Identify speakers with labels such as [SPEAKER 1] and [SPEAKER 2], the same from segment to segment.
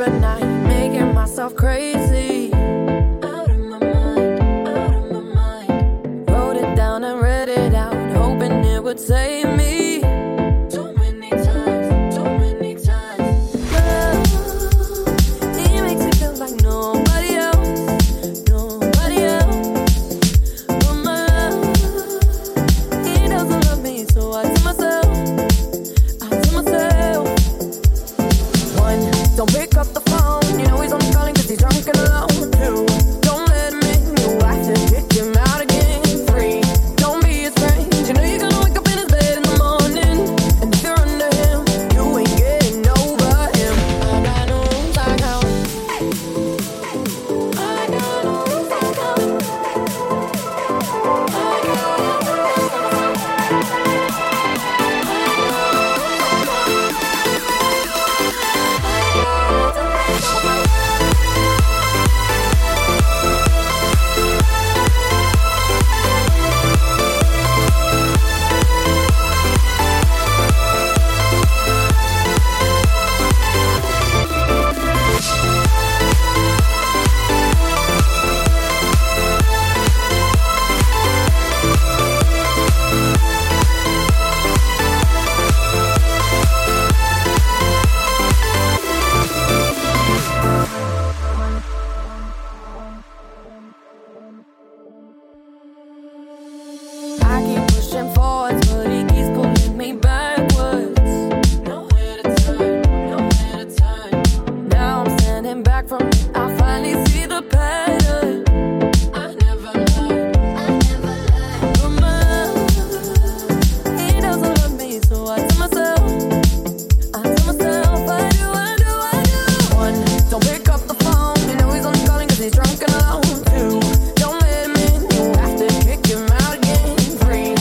[SPEAKER 1] at night, making myself crazy. Out of my mind, out of my mind. Wrote it down and read it out, hoping it would save me. Too many times, too many times. Love, it makes me feel like nobody else, nobody else. But my love, he doesn't love me, so I tell myself. Don't pick up the phone, you know he's only calling cause he's drunk and alone. 2, don't let him in, you have to kick him out again. 3, don't be his friend, you know you're gonna wake up in his bed in the morning. And if you're under him, you ain't getting over him. I got no rules, I got no rules, I got forwards, but he keeps pulling me backwards. Nowhere to turn, nowhere to turn. Now I'm standing back from it, I finally see the pattern. I never learned. But my love, he doesn't love me, so I tell myself, I do. 1, don't pick up the phone, you know he's only calling cause he's drunk and alone. 2, don't let him in, you have to kick him out again. 3,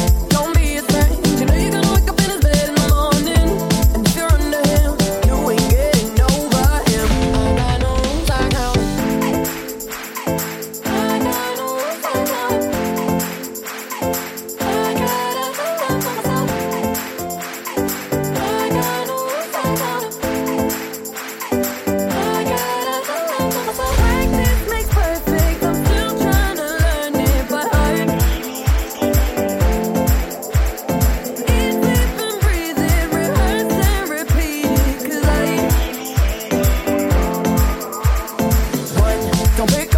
[SPEAKER 1] don't pick